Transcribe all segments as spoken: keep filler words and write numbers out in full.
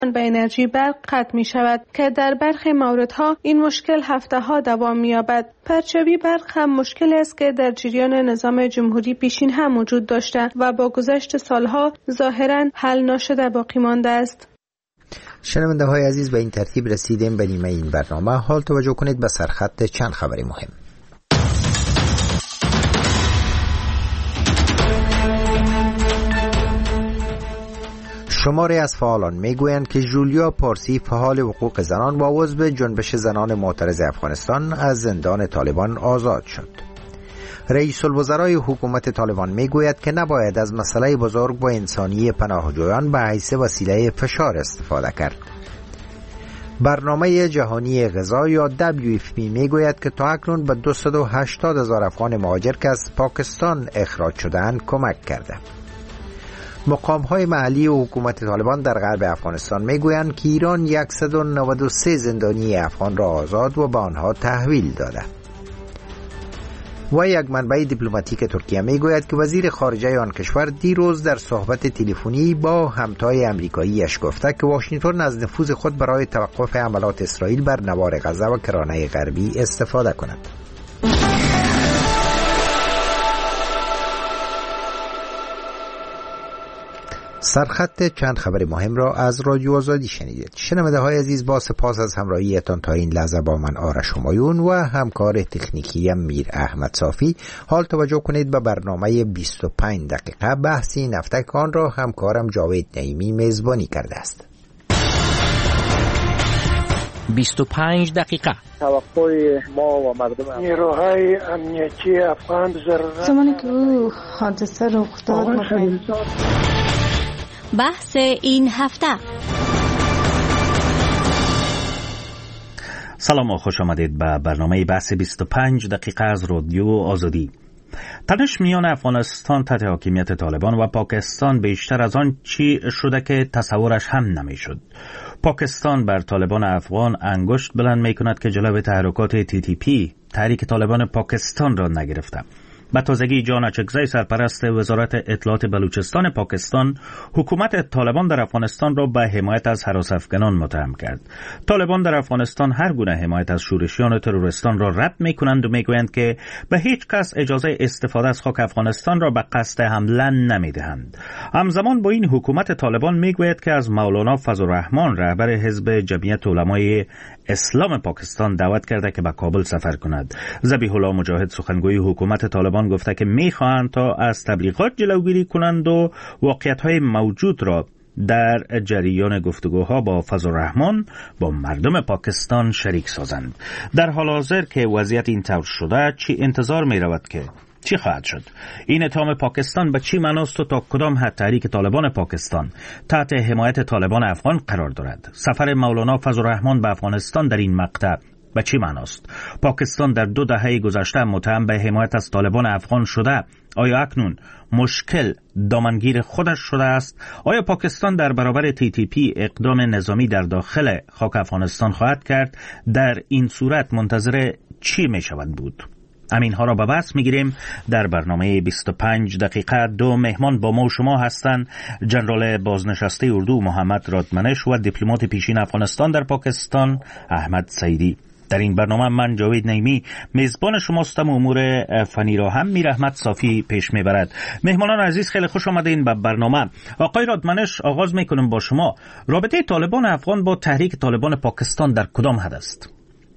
به انرژی برق قطع می شود که در برخی موردها این مشکل هفته ها دوام می یابد. پرچاوی برق هم مشکلی است که در جریان نظام جمهوری پیشین هم وجود داشته و با گذشت سالها ظاهراً حل نشده باقی مانده است. شنونده های عزیز، به این ترتیب رسیدیم به نیمه این برنامه. حال توجه کنید به سرخط چند خبر مهم. شماری از فعالان میگویند که ژولیا پارسی، فعال حقوق زنان و عضو جنبش زنان معترض افغانستان، از زندان طالبان آزاد شد. رئیس الوزرای حکومت طالبان میگوید که نباید از مسئله بزرگ و انسانی پناهجویان به حیث وسیله فشار استفاده کرد. برنامه جهانی غذا یا دبلیو اف پی میگوید که تا اکنون به دویست و هشتاد هزار افغان مهاجر که از پاکستان اخراج شدند کمک کرده. مقام‌های محلی و حکومت طالبان در غرب افغانستان میگویند که ایران صد و نود و سه زندانی افغان را آزاد و به آنها تحویل داده. و یک منبع دیپلماتیک ترکیه میگوید که وزیر خارجه آن کشور دیروز در صحبت تلفنی با همتای امریکاییش گفته که واشنگتن از نفوذ خود برای توقف حملات اسرائیل بر نوار غزه و کرانه غربی استفاده کند. سرخط چند خبر مهم را از رادیو آزادی شنیدید. شنونده های عزیز، با سپاس از همراهیتان تا این لحظه با من آرش همایون و همکار تکنیکی میر احمد صافی. حال توجه کنید به برنامه بیست و پنج دقیقه بحث این هفته که آن را همکارم جاوید نعیمی میزبانی کرده است. بیست و پنج دقیقه. توقع ما و مردم نیروهای امنیتی افغان ضرورت زمانی که او حادثه رخ داد بحث این هفته. سلام و خوش آمدید به برنامه بحث بیست و پنج دقیقه از رادیو آزادی. تنش میان افغانستان تحت حاکمیت طالبان و پاکستان بیشتر از آن چی شده که تصورش هم نمیشد. پاکستان بر طالبان افغان انگشت بلند می کند که جلوی تحرکات تی تی پی، تحریک طالبان پاکستان را نگرفته. به تازگی جان اچکزی، سرپرست وزارت اطلاعات بلوچستان پاکستان، حکومت طالبان در افغانستان را به حمایت از هراس افغانان متهم کرد. طالبان در افغانستان هر گونه حمایت از شورشیان و تروریستان را رد می‌کنند و می‌گویند که به هیچ کس اجازه استفاده از خاک افغانستان را به قصد حمله نمی‌دهند. همزمان با این حکومت طالبان می‌گوید که از مولانا فضل الرحمن، رهبر حزب جمعیت علمای اسلام پاکستان، دعوت کرده که به کابل سفر کند. ذبیح الله مجاهد، سخنگوی حکومت طالبان، گفته که می‌خواهند تا از تبلیغات جلوگیری کنند و واقعیت‌های موجود را در جریان گفتگوها با فضل الرحمن با مردم پاکستان شریک سازند. در حال حاضر که وضعیت این طور شده، چی انتظار می‌رود که چی خواهد شد؟ این اتهام پاکستان به چی معناست و تا کدام حد تحریک طالبان پاکستان تحت حمایت طالبان افغان قرار دارد؟ سفر مولانا فضل الرحمن به افغانستان در این مقطع به چی معناست؟ پاکستان در دو دهه گذشته متهم به حمایت از طالبان افغان شده. آیا اکنون مشکل دامنگیر خودش شده است؟ آیا پاکستان در برابر تی تی پی اقدام نظامی در داخل خاک افغانستان خواهد کرد؟ در این صورت منتظر چی می شود بود؟ همین ها را به بحث میگیریم در برنامه بیست و پنج دقیقه. دو مهمان با ما و شما هستند: جنرال بازنشسته اردو محمد رادمنش و دیپلمات پیشین افغانستان در پاکستان احمد سعیدی. در این برنامه من جاوید نعیمی میزبان شماستم و امور فنی را هم میر احمد صافی پیش میبرد. مهمانان عزیز، خیلی خوش آمدین به برنامه. آقای رادمنش، آغاز میکنم با شما. رابطه طالبان افغان با تحریک طالبان پاکستان در کدام حد است؟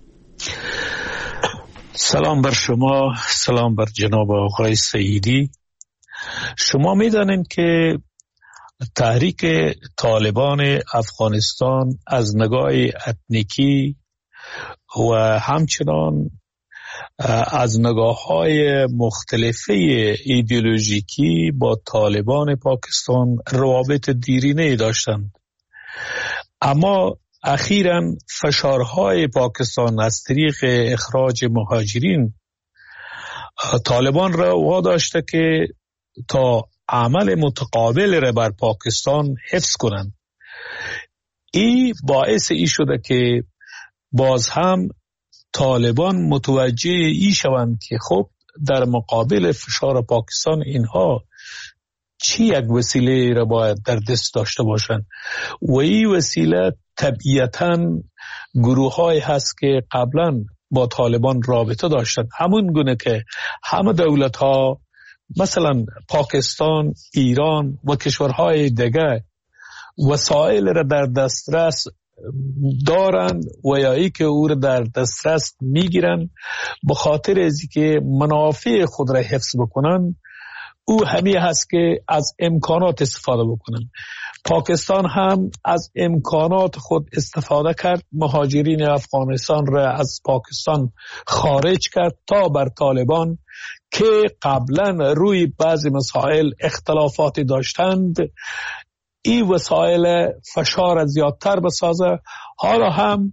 سلام بر شما، سلام بر جناب آقای سعیدی. شما میدانید که تحریک طالبان افغانستان از نگاه اتنیکی و همچنان از نگاه‌های مختلفه ایدئولوژیکی با طالبان پاکستان روابط دیرینه‌ای داشتند، اما اخیراً فشارهای پاکستان از طریق اخراج مهاجرین طالبان را واداشته که تا عمل متقابل را بر پاکستان حفظ کنند. این باعث ای شده که باز هم طالبان متوجه ای شوند که خب در مقابل فشار پاکستان اینها چی یک وسیله را باید در دست داشته باشند و این وسیله طبیعتاً گروه های هست که قبلا با طالبان رابطه داشتند، همون گونه که همه دولت ها مثلا پاکستان، ایران و کشورهای دیگه وسایل را در دسترس دارند و یا ای که او را در دسترس میگیرن به خاطر ازی که منافع خود را حفظ بکنن، او همی هست که از امکانات استفاده بکنن. پاکستان هم از امکانات خود استفاده کرد، مهاجرین افغانستان را از پاکستان خارج کرد تا بر طالبان که قبلا روی بعضی مسائل اختلافاتی داشتند این وسایل فشار زیادتر بسازه. حالا هم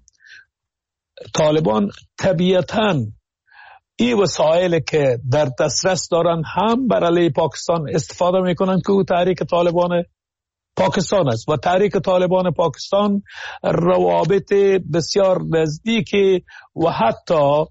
طالبان طبیعتاً این وسایل که در دسترس دارن هم بر علیه پاکستان استفاده میکنن که او تحریک طالبان پاکستان است و تحریک طالبان پاکستان روابط بسیار نزدیکی و حتی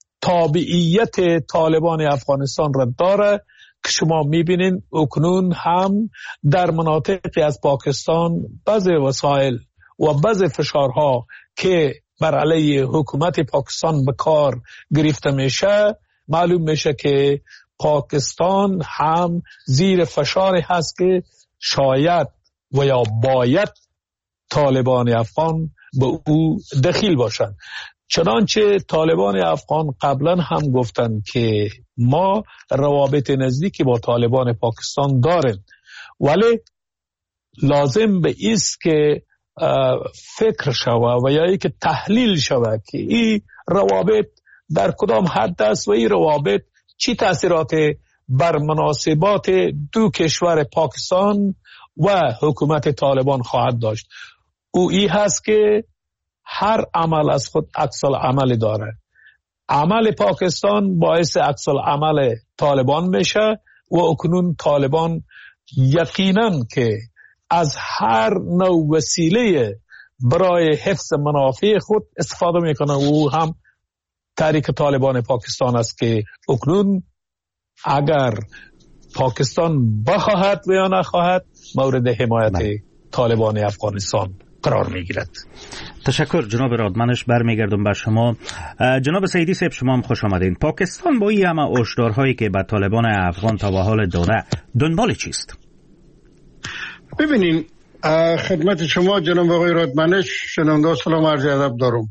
تابعیت طالبان افغانستان را داره که شما میبینین اکنون هم در مناطقی از پاکستان بعضی وسایل و بعضی فشارها که بر علیه حکومت پاکستان به کار گرفته میشه، معلوم میشه که پاکستان هم زیر فشاری هست که شاید و یا باید طالبان افغان به او دخیل باشند. چنانچه طالبان افغان قبلا هم گفتند که ما روابط نزدیکی با طالبان پاکستان داریم، ولی لازم به ایست که فکر شوه و یا ای که تحلیل شوه که این روابط در کدام حد است و این روابط چی تأثیرات بر مناسبات دو کشور پاکستان و حکومت طالبان خواهد داشت. او ای هست که هر عمل از خود عکس العمل داره. عمل پاکستان باعث عکس العمل طالبان میشه و اکنون طالبان یقینا که از هر نوع وسیله برای حفظ منافع خود استفاده میکنه و او هم تحریک طالبان پاکستان است که اکنون اگر پاکستان بخواهد و یا نخواهد مورد حمایت من. طالبان افغانستان قرار میگیرد. تشکر جناب رادمنش. برمیگردم به شما. جناب سیدی صاحب شما هم خوش آمدین. پاکستان با این همه هشدارهایی که به طالبان افغان تا به حال داده دنبال چیست؟ ببینین خدمت شما جناب آقای رادمنش شنونده سلام عرض ادب دارم.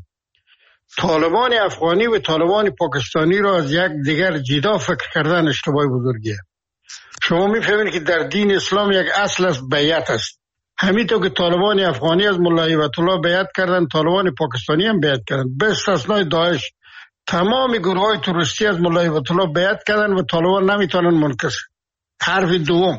طالبان افغانی و طالبان پاکستانی را از یک دیگر جدا فکر کردن اشتباه بزرگیه. شما میفهمید که در دین اسلام یک اصل است بیعت است. همینطور که طالبان افغانی از ملا هیبت الله بیعت کردن، طالبان پاکستانی هم بیعت کردن. به استثنای داعش تمام گروه های تروریستی از ملا هیبت الله بیعت کردن و طالبان نمیتونن منکس. حرف دوم،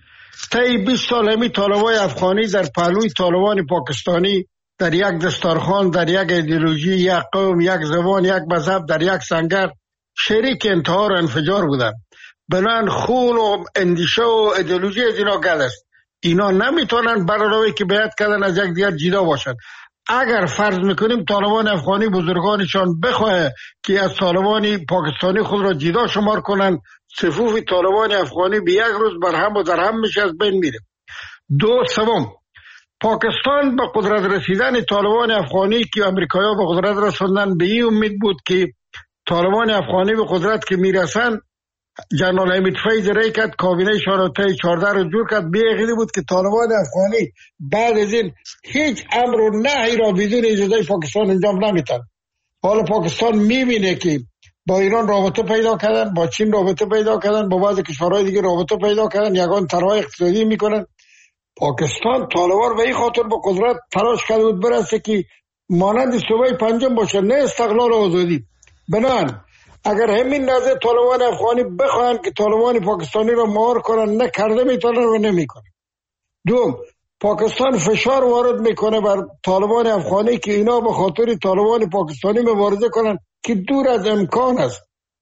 طی بیست سال همی طالبان افغانی در پهلوی طالبان پاکستانی در یک دستارخوان، در یک ایدئولوژی، یک قوم، یک زبان، یک مذهب، در یک سنگر شریک انتحار و انفجار بودن. بنان خون و اندیشه و ایدئولوژی از اینا گل است. اینا نمیتونن برای که بیعت کردن از یک دیگر جدا باشن. اگر فرض میکنیم طالبان افغانی بزرگانشان بخواه که از طالبان پاکستانی خود را جدا شمار کنن، صفوف طالبان افغانی به یک روز برهم و درهم میشه، از بین میره. دو سوم، پاکستان به قدرت رسیدن طالبان افغانی که امریکایی‌ها به قدرت رسوندن به این امید بود که طالبان افغانی به قدرت که میرسن جنرال حمید فیض رای کرد، کابینه شورای چهارده رو جور کرد. به عقیده بود که طالبان افغانی بعد از این هیچ امر و نهی را بدون اجازه پاکستان انجام نمیتن. حالا پاکستان میبینه که با ایران رابطه پیدا کردن، با چین رابطه پیدا کردن، با بعضی کشورهای دیگه رابطه پیدا کردن، یگان طرح اقتصادی میکنن. پاکستان طالبان به این خاطر با قدرت تلاش کرده بود برسه که مانند صوبه پنجم باشه، نه استقلال و آزادی. بنان اگر همین نظر طالبان افغانی بخواهند که طالبان پاکستانی را مهار کنن، نکرده میتونن و نمیکنن. دوم، پاکستان فشار وارد میکنه بر طالبان افغانی که اینا به خاطر طالبان پاکستانی مبارزه کنن که دور از امکان است.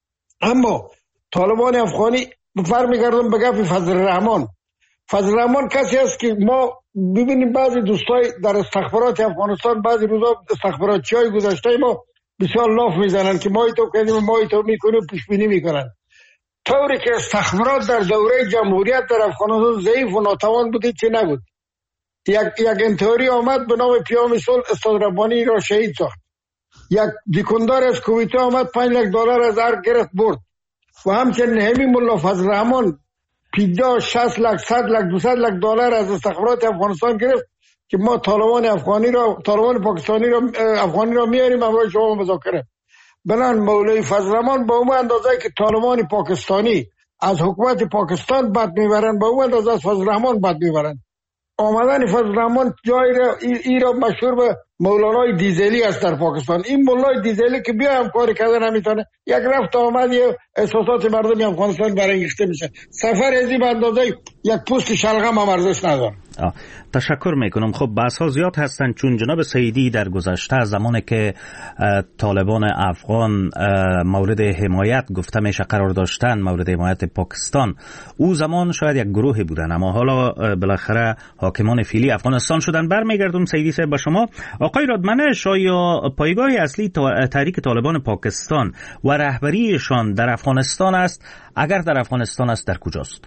اما طالبان افغانی برمیگردم به گپ فضل الرحمن. فضل الرحمن کسی است که ما ببینیم بعضی دوستای در استخبارات افغانستان بعضی روزا استخباراتچی های گذشته ما بسیار لاف میزنن که مایی تو کنیم مایی تو میکنیم پیش بینی میکنن. طوری که استخبارات در دوره جمهوریت در افغانستان ضعیف و ناتوان بودی چی نبود. یک یک انتحاری آمد به نام پیام صلح، استاد ربانی را شهید ساخت. یک دکاندار از کویته آمد پنج لک دلار از ارگ گرفت برد. و همچنین همین ملا فضل رحمان پنجاه شصت لک صد لک دویست لک دلار از استخبارات افغانستان گرفت که ما طالبان افغانی را طالبان پاکستانی را افغانی را میاریم امروز شما مذاکره. بنان مولوی فضل رحمان با اون اندازه که طالبان پاکستانی از حکومت پاکستان بد میبرن، با اون اندازه از فضل رحمان بد میبرن. آمدن فضل رحمان جای را ای را مشهور به مولانای دیزلی است در پاکستان. این مولای دیزلی که بیا هم کاری کردن نمیتونه، یک رفت آمد یه احساسات مردم افغانستان برانگیخته میشه. سفر ازی به اندازه یک پوست شلغم هم ارزش نداره. تشکر میکنم. خب بحث ها زیاد هستند، چون جناب سیدی در گذشته زمانی که طالبان افغان مورد حمایت گفته میشه قرار داشتن، مورد حمایت پاکستان، او زمان شاید یک گروهی بودن، اما حالا بالاخره حاکمان فعلی افغانستان شدن. برمیگردم سیدی صاحب به شما. آقای رادمنش، آیا پایگاه اصلی تحریک طالبان پاکستان و رهبریشان در افغانستان است؟ اگر در افغانستان است در کجاست؟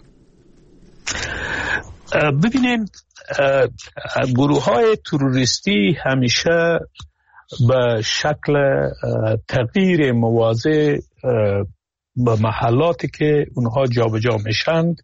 ببینین، گروه های تروریستی همیشه به شکل تغییر مواضع به محلاتی که اونها جابجا میشند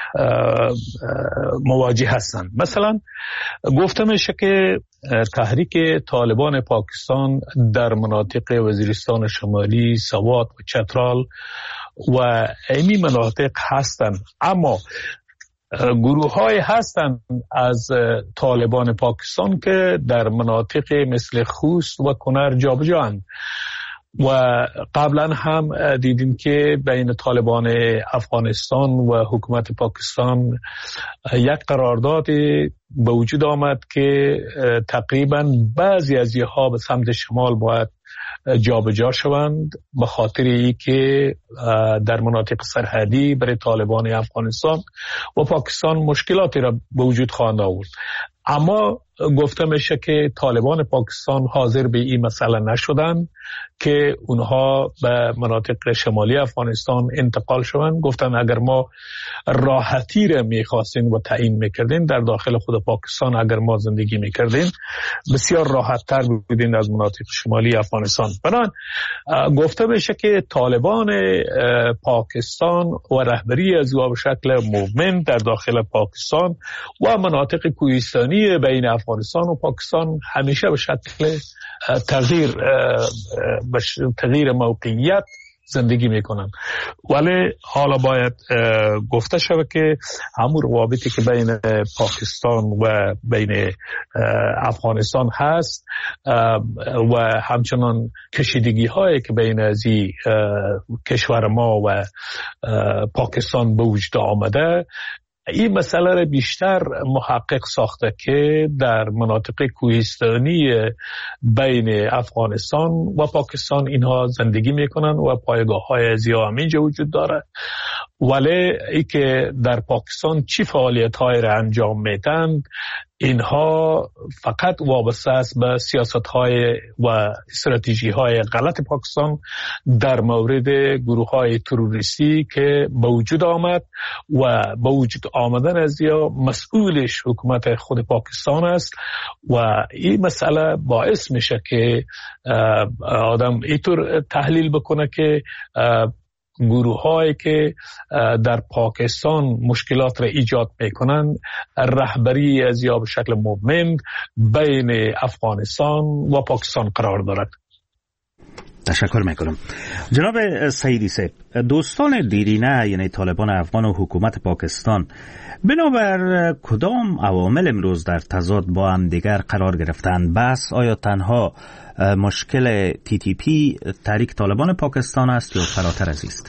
مواجه هستند. مثلا گفته میشه که تحریک طالبان پاکستان در مناطق وزیرستان شمالی، سوات و چترال و این مناطق هستند، اما گروه های هستند از طالبان پاکستان که در مناطق مثل خوست و کنر جابجا اند. و قبلا هم دیدیم که بین طالبان افغانستان و حکومت پاکستان یک قرارداد به وجود آمد که تقریبا بعضی از یها به سمت شمال باید جابجا شوند، به خاطر ای که در مناطق سرحدی برای طالبان افغانستان و پاکستان مشکلاتی را به وجود خواهند آورد. اما گفته میشه که طالبان پاکستان حاضر به این مسئله نشدن که اونها به مناطق شمالی افغانستان انتقال شوند. گفتن اگر ما راحتی را میخواستیم و تعیین میکردیم در داخل خود پاکستان، اگر ما زندگی میکردیم بسیار راحت تر بودیم از مناطق شمالی افغانستان. بنابراین گفته میشه که طالبان پاکستان و رهبری از او به شکل موومنت در داخل پاکستان و مناطق کوهستانی بین افغانستان و پاکستان همیشه به شکل تغییر تغییر موقعیت زندگی میکنن. ولی حالا باید گفته شود که همون روابطی که بین پاکستان و بین افغانستان هست و همچنان کشیدگی هایی که بین از این کشور ما و پاکستان به وجود آمده، این مسئله را بیشتر محقق ساخته که در مناطق کوهستانی بین افغانستان و پاکستان اینها زندگی میکنن و پایگاه های زیاد همینجا وجود داره. ولی ای که در پاکستان چی فعالیت های را انجام میدن، اینها فقط وابسته است به سیاست های و استراتژی های غلط پاکستان در مورد گروه های تروریستی که به وجود آمد و به وجود آمدن از یا مسئولش حکومت خود پاکستان است. و این مسئله باعث میشه که آدم اینطور تحلیل بکنه که گروه هایی که در پاکستان مشکلات را ایجاد میکنند رهبری از یا به شکل موومنت بین افغانستان و پاکستان قرار دارد. تشکر میکنم. جناب سیدی صاحب، دوستان دیرینه یعنی طالبان افغان و حکومت پاکستان بنابر کدام عوامل امروز در تضاد با هم دیگر قرار گرفتن؟ بس آیا تنها مشکل تی تی پی تحریک طالبان پاکستان است یا فراتر از است؟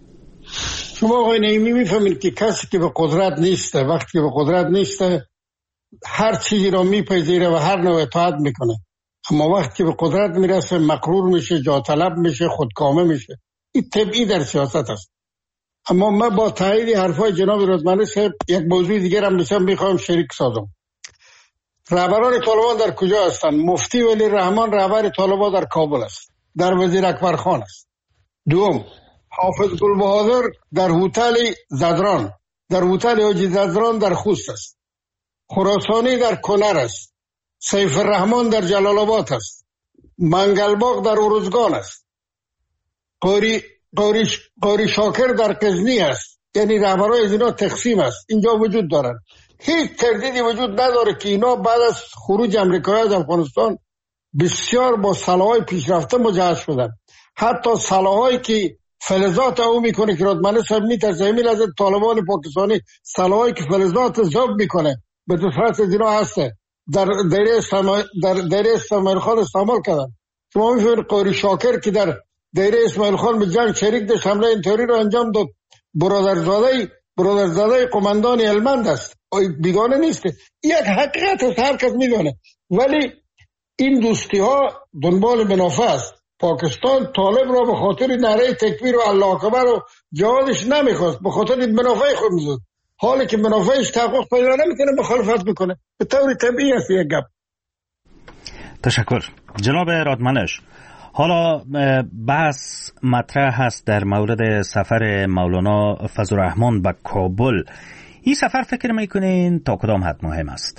شما آقای نعیمی میفهمید که کسی که به قدرت نیسته، وقتی که به قدرت نیسته هر چیزی را میپذیره و هر نوع اطاعت میکنه، اما وقتی که به قدرت میرسه مقرور میشه، جا طلب میشه، خودکامه میشه. این طبیعی در سیاست است. اما من با تایید حرفای جناب رادمنش صاحب یک موضوع دیگر هم بسیار میخوام شریک سازم. رهبران طالبان در کجا هستند؟ مفتی ولی رحمان رهبر طالبان در کابل است، در وزیر اکبر خان است. دوم، حافظ گلبهادر در هتل زدران، در هتل حاجی زدران در خوست است. خراسانی در کنر است. سیف الرحمن در جلال آباد است. منگلباغ در ارزگان است. قاری قاری قاری شاکر در غزنی است. یعنی رهبرای از اینا تقسیم است، اینجا وجود دارند. هیچ تردیدی وجود نداره که اینا بعد از خروج امریکایی از افغانستان بسیار با سلاح‌های پیشرفته مجهز شدن. حتی سلاح‌هایی که فلزات او میکنه که رادمنه صاحب میترسه همین از طالبان پاکستانی سلاح‌هایی که فلزات ذوب میکنه به صورت از اینا هسته در دایره استعمال در دایره اسماعیل خان استعمال کردن. شما میفهمید قاری شاکر که در دایره اسماعیل خان به جنگ شریک داشت، حمله اینطوری رو انجام داد. برادرزاده برادرزاده قماندان هلمند است، بیگانه نیست. یک حقیقت است، هر کس میدونه. ولی این دوستی ها دنبال منافع است. پاکستان طالب را به خاطر نعره تکبیر و الله اکبر و جهادش نمیخواست، به خاطر منافع خود میزد. حالی که منافعش تحقق پیدا نمیکنه مخالفت میکنه. به طور طبیعی است یک گپ. تشکر جناب رادمنش. حالا بحث مطرح هست در مورد سفر مولانا فضل الرحمن به کابل. این سفر فکر میکنین تا کدام حد مهم است؟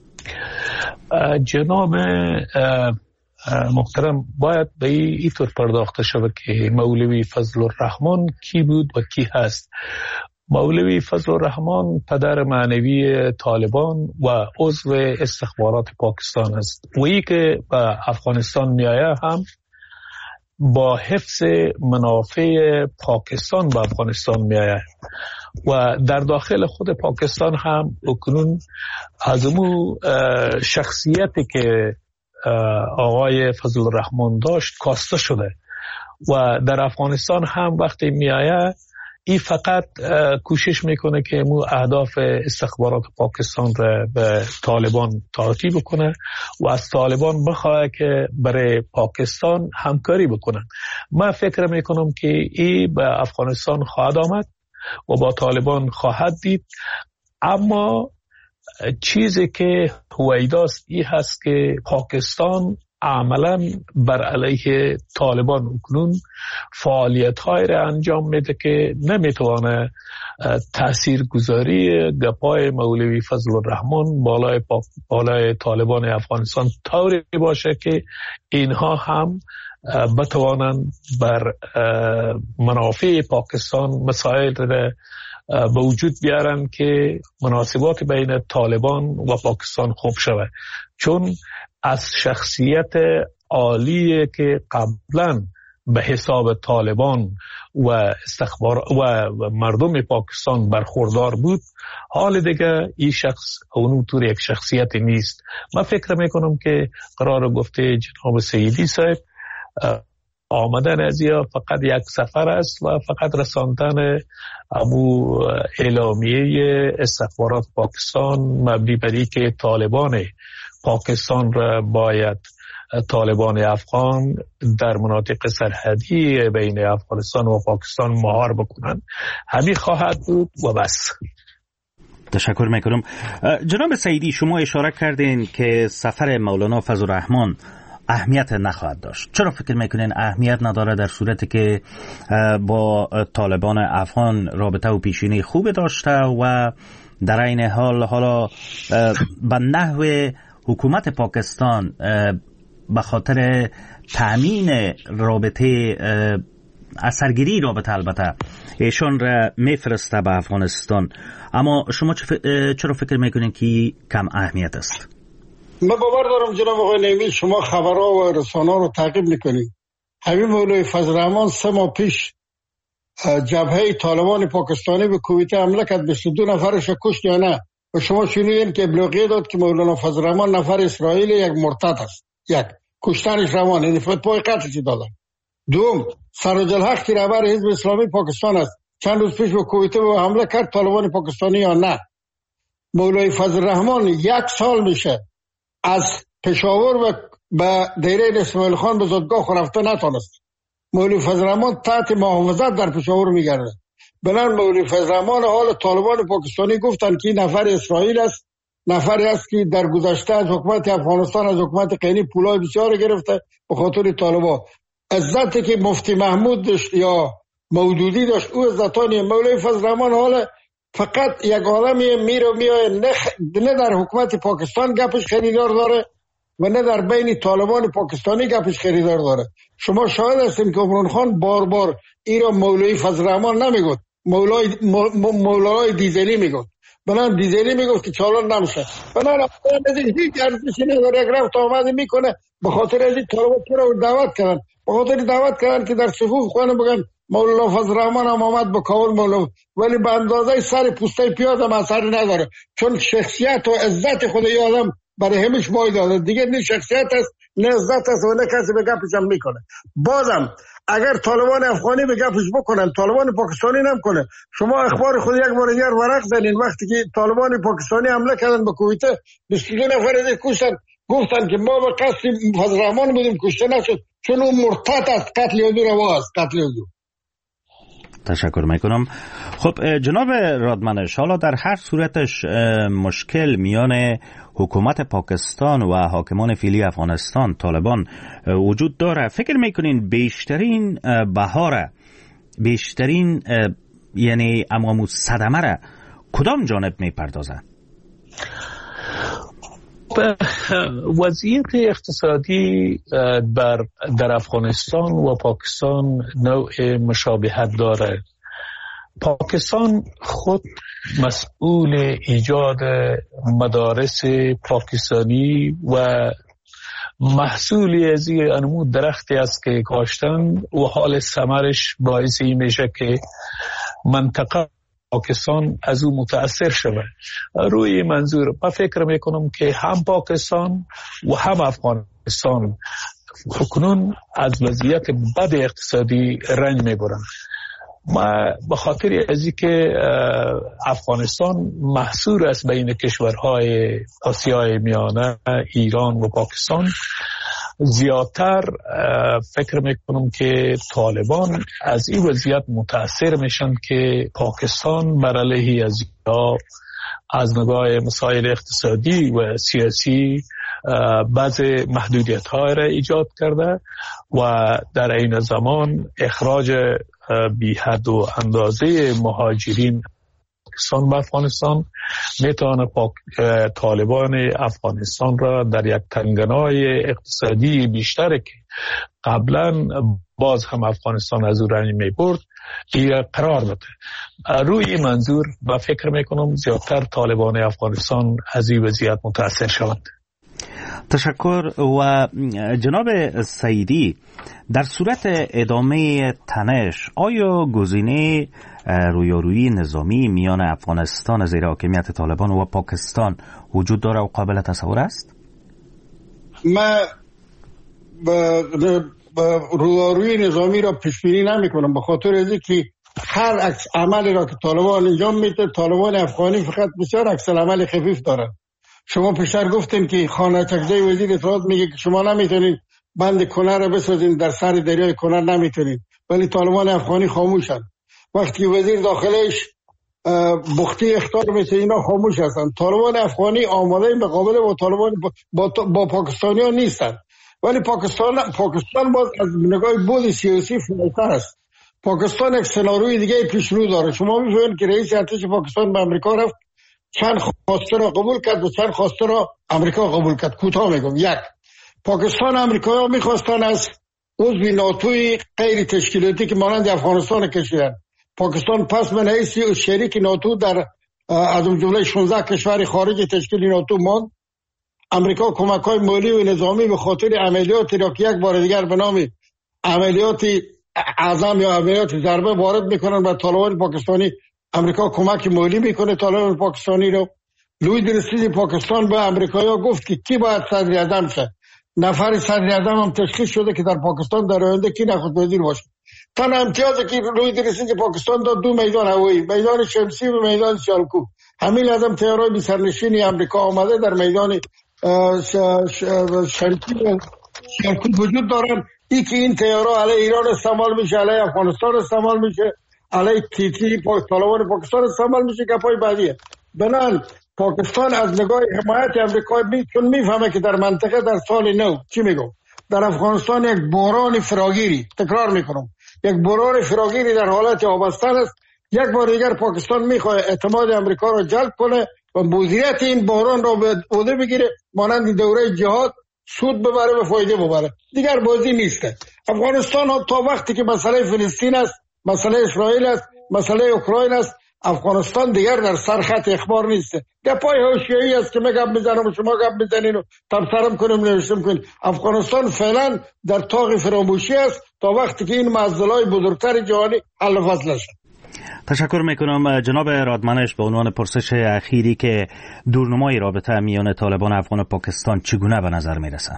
جناب محترم، باید به این طور پرداخته شود که مولوی فضل الرحمن کی بود و کی هست. مولوی فضل الرحمن پدر معنوی طالبان و عضو استخبارات پاکستان است. و ای که به افغانستان میآید هم با حفظ منافع پاکستان به افغانستان میآید و در داخل خود پاکستان هم اکنون از اون شخصیتی که آقای فضل الرحمن داشت کاسته شده و در افغانستان هم وقتی میآید این فقط کوشش میکنه که مو اهداف استخبارات پاکستان را به طالبان تعطیل بکنه و از طالبان بخواه که برای پاکستان همکاری بکنن. من فکر میکنم که این به افغانستان خواهد آمد و با طالبان خواهد دید. اما چیزی که هویداست این هست که پاکستان عملا بر علیه طالبان اکنون فعالیت های را انجام میده که نمیتوانه تأثیر گذاری گپای مولوی فضل الرحمن بالای, بالای طالبان افغانستان طوری باشه که اینها هم بتوانند بر منافع پاکستان مسائل را به وجود بیارن که مناسبات بین طالبان و پاکستان خوب شود. چون از شخصیت عالی که قبلا به حساب طالبان و استخبار و مردم پاکستان برخوردار بود، حال دیگه این شخص اونطور یک شخصیت نیست. من فکر میکنم که قرار گفته جناب سیدی صاحب آمدن از یا فقط یک سفر است و فقط رساندن امو اعلامیه استخبارات پاکستان مبنی بر اینکه طالبان پاکستان را باید طالبان افغان در مناطق سرحدی بین افغانستان و پاکستان مهار بکنن، همین خواهد بود و بس. تشکر میکنم. جناب سیدی، شما اشاره کردین که سفر مولانا فضل الرحمن اهمیت نخواهد داشت. چرا فکر میکنین اهمیت نداره در صورتی که با طالبان افغان رابطه و پیشینی خوب داشته و در این حال حالا به نحو حکومت پاکستان به خاطر تأمین رابطه اثرگیری رابطه البته ایشان را میفرسته به افغانستان، اما شما چرا فکر میکنین که کم اهمیت است؟ من باور دارم جناب آقای نعیمی شما خبرها و رسانه‌ها رو تعقیب میکنید. همین مولوی فضل الرحمن سه ماه پیش جبهه طالبان پاکستانی به کویت حمله کرد، بیست و دو نفرش کشت یا نه؟ و شما شنیدین که ابلاغیه داد که مولانا فضل الرحمن نفر اسرائیلی یک مرتد است، یک کشتنش روان، این فتوای قتلش دادن. دوم، سراج الحق که رهبر حزب اسلامی پاکستان است، چند روز پیش به کویت به حمله کرد، طالبان پاکستانی یا نه؟ مولوی فضل الرحمن یک سال میشه از پشاور و به دایره اسماعیل خان به زادگاه رفته نتونست. مولوی فضل الرحمن تحت محافظت در پشاور میگرده. بنابراین مولوی فضل الرحمن حال طالبان پاکستانی گفتن که نفر اسرائیل است، نفری است که در گذشته از حکومت افغانستان از حکومت قینی پولای بسیار گرفته به خاطر طالبان. عزتی که مفتی محمود داشت یا مودودی داشت، او عزتانی. مولوی فضل الرحمن حالا فقط یک عالمی میره میای، نه در حکومت پاکستان گپش خریدار داره و نه در بین طالبان پاکستانی گپش خریدار داره. شما شاهد هستین که عمران خان بار بار ایرا مولوی فضل الرحمن نمیگفت، مولای مولای دیزلی میگفت. بنان دیزلی میگفت که چالان نمیشه. بنان هیچ ارزشی نداره. یک رفت آمد میکنه به خاطر از این طالبان چرا دعوت کردن، به خاطر دعوت کردن که در صفوف خانه بگن مولانا فضل الرحمن هم آمد به کابل مولانا، ولی به اندازه سر پوسته پیاز هم اثر نداره، چون شخصیت و عزت خود ای آدم برای همش بای داده دیگه. نه شخصیت است نه عزت است و نه کسی به گپش هم میکنه. بازم اگر طالبان افغانی به گپش بکنن، طالبان پاکستانی نمیکنه. شما اخبار خود یک بار دیگر ورق زدین، وقتی که طالبان پاکستانی حمله کردن به کویت بیست و دو نفر از کشتن، گفتن که ما به قصد فضل الرحمن بودیم، کشته نشد، چون اون مرتد است، قتل یادو روا است، قتل یادو. تشکر میکنم. خب جناب رادمنش، حالا در هر صورتش مشکل میان حکومت پاکستان و حاکمان فعلی افغانستان طالبان وجود داره. فکر میکنین بیشترین بهاره، بیشترین یعنی امامو صدمه را کدام جانب میپردازه؟ وضعیت اقتصادی بر در افغانستان و پاکستان نوع مشابهت داره. پاکستان خود مسئول ایجاد مدارس پاکستانی و محصولی از این انمود درختی است که کاشتن و حال ثمرش باعثی میشه که منطقه پاکستان از او متاثر شود. روی منظور من فکر میکنم که هم پاکستان و هم افغانستان کنون از وضعیت بد اقتصادی رنج میبرند. ما به خاطر از اینکه افغانستان محصور است بین کشورهای آسیای میانه، ایران و پاکستان، زیادتر فکر میکنم که طالبان از این وضعیت متاثر میشن که پاکستان بر علیه از یا از نگاه مسائل اقتصادی و سیاسی بعض محدودیت های را ایجاد کرده و در این زمان اخراج بی حد و اندازه مهاجرین پاکستان و افغانستان میتونه پاک... طالبان افغانستان را در یک تنگنای اقتصادی بیشتر که قبلا باز هم افغانستان از او رنج میبرد این قرار بده. روی منظور با فکر میکنم زیادتر طالبان افغانستان از این وضعیت متاثر شوند. تشکر. و جناب سعیدی، در صورت ادامه تنش آیا گزینه رویارویی نظامی میان افغانستان زیر حاکمیت طالبان و پاکستان وجود داره و قابل تصور است؟ من رویارویی نظامی را پیش بینی نمی کنم، به خاطر از اینکه هر عکس عملی را که طالبان انجام میده، طالبان افغانی فقط بسیار عکس عمل خفیف دارن. شما پیشتر گفتین که خانه چکزی وزیر اطلاعات میگه که شما نمیتونین بند کنر را بسازین در سر دریای کنر، نمیتونین، ولی طالبان افغانی خاموشن. وقتی وزیر داخلش بختی اختار میشه اینا خاموش هستن. طالبان افغانی آماده مقابله با طالبان با, با پاکستانی ها نیستن، ولی پاکستان پاکستان باز از نگاه بود سیاسی فراتر است. پاکستان یک سناریوی دیگه پیش رو داره. شما می‌فهمید که رئیس ارتش پاکستان به آمریکا رفت، چند خواسته را قبول کرد و چند خواسته را آمریکا قبول کرد. کوتاه میگم، یک، پاکستان امریکا میخواستن از عضو ناتوی غیر تشکیلاتی که مانند افغانستان کشیدن، پاکستان پس من حیث شریک ناتو در از جمله شانزده کشور خارج تشکیل ناتو ماند. امریکا کمک‌های مالی و نظامی به خاطر عملیاتی را که یک بار دیگر به نام عملیات اعظم یا عملیات ضربه وارد میکنن بر طالبان پاکستانی، امریکا کمک مالی میکنه طالبان پاکستانی رو. لوی درستی پاکستان به امریکایی‌ها گفت که کی باید صدر اعظم شه. نفر صدر اعظم هم تشخیص شده که در پاکستان در آینده کی نخست وزیر باشه. تنها امتیازی که لوی درستی پاکستان داد دو میدان هوایی، میدان شمسی و میدان سیالکوب. همین لازم تیارای بی سرنشینی امریکا آمده در میدان شمسی و سیالکوب وجود دارن. ای که این تیارا علیه ایران استعمال میشه، علیه افغانستان استعمال میشه، علیه تیتی طالبان پاکستان استعمال میشه. گپای بعدیه. بنان پاکستان از نگاه حمایت امریکا می چون میفهمه که در منطقه در سال نو چی میگم در افغانستان یک بحران فراگیری، تکرار میکنم، یک برار فراگیری در حالت آبستن است. یک بار دیگر پاکستان میخواد اعتماد امریکا را جلب کنه و مدیریت این بحران را به عهده بگیره، مانند دوره جهاد سود ببره و فایده ببره. دیگر بازی نیسته. افغانستان ها تا وقتی که مسئله فلسطین است، مسئله اسرائیل است، مسئله اوکراین است، افغانستان دیگر در سرخط اخبار نیسته. گپای حاشیه‌ای است که من گپ میزنم و شما گپ میزنین و تبصرم کنیم نوشتم کنیم. افغانستان فعلا در طاق فراموشی است تا وقتی که این معضلات بزرگتر جهانی حل و فصل شد. تشکر میکنم جناب رادمنش. به عنوان پرسش اخیری که دورنمای رابطه میان طالبان افغان و پاکستان چگونه به نظر میرسه؟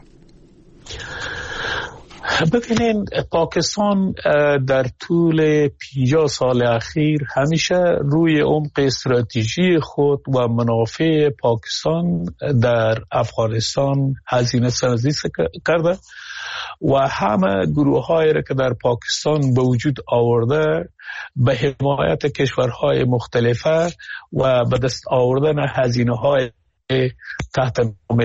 ببینین، پاکستان در طول پنجاه سال اخیر همیشه روی عمق استراتژی خود و منافع پاکستان در افغانستان هزینه سازی کرده و همه گروه هایی را که در پاکستان به وجود آورده به حمایت کشورهای مختلفه و به دست آوردن هزینه های تحت نام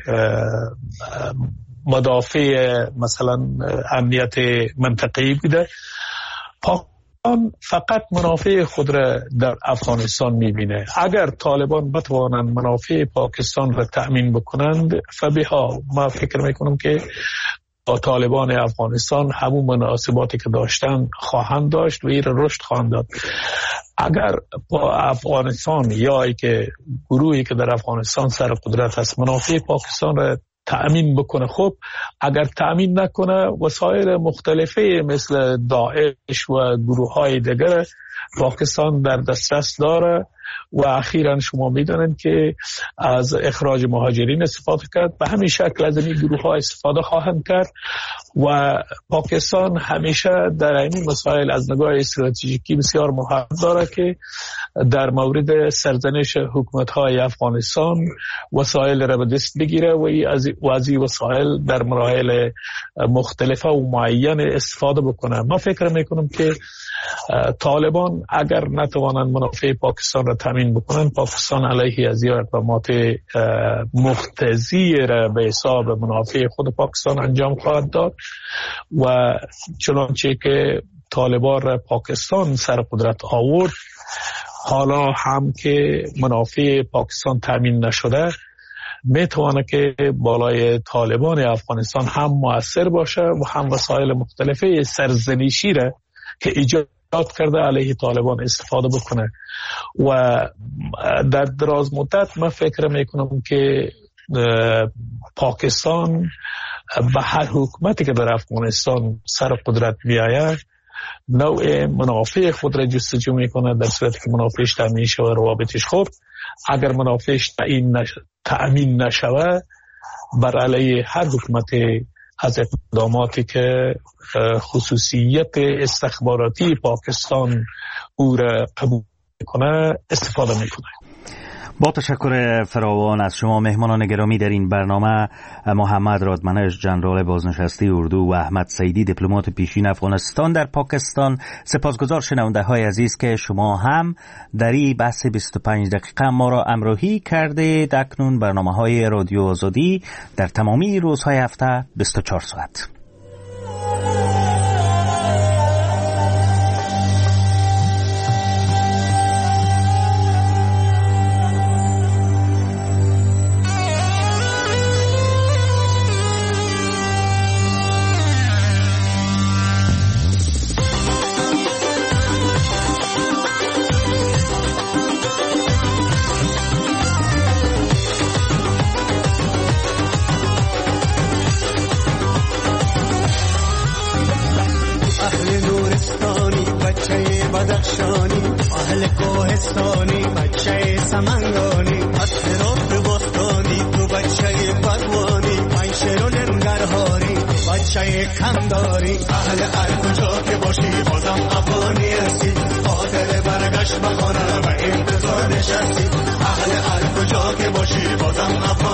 مدافع مثلا امنیت منطقه‌ای بوده. پاکستان فقط منافع خود را در افغانستان میبینه. اگر طالبان بتوانند منافع پاکستان را تأمین بکنند فبها، ما فکر میکنم که با طالبان افغانستان همون مناسباتی که داشتن خواهند داشت و این را رشد خواهند داد. اگر با افغانستان یا ای که گروهی که در افغانستان سر قدرت هست منافع پاکستان را تأمین بکنه، خب اگر تأمین نکنه وسایل مختلفه مثل داعش و گروه های دیگر پاکستان در دسترس داره و اخیراً شما میدونید که از اخراج مهاجرین استفاده کرد. به همین شکل از این گروه ها استفاده خواهند کرد و پاکستان همیشه در این مسائل از نگاه استراتژیکی بسیار مهم داره که در مورد سرزنش حکومت های افغانستان وسایل را به دست بگیره و از این وسایل در مراحل مختلفه و معین استفاده بکنه. ما فکر میکنم که طالبان اگر نتوانند منافع پاکستان را تامین بکنند، پاکستان علیه از این اقدامات مقتضی را به حساب منافع خود پاکستان انجام خواهد داد و چنانچه که طالبان را پاکستان سر قدرت آورد، حالا هم که منافع پاکستان تامین نشده میتونه که بالای طالبان افغانستان هم مؤثر باشه و هم وسایل مختلفه سرزنشی را که ایجاد کرده علیه طالبان استفاده بکنه و در دراز مدت من فکر میکنم که پاکستان به هر حکومتی که در افغانستان سر قدرت بیاید نوع منافع خود را جستجو میکنه، در صورتی که منافعش تامین شود روابطش خوب. اگر منافعش تامین نشود بر علیه هر حکومتی از اقداماتی که خصوصیت استخباراتی پاکستان او را قبول کنه استفاده میکنه. با تشکر فراوان از شما مهمانان گرامی در این برنامه، محمد رادمنش ژنرال بازنشسته اردو و احمد سیدی دیپلمات پیشین افغانستان در پاکستان. سپاسگزار شنونده های عزیز که شما هم در این بحث بیست و پنج دقیقه ما را همراهی کرده. اکنون برنامه های رادیو آزادی در تمامی روزهای هفته بیست و چهار ساعت. اهل هر کجا که باشی بازم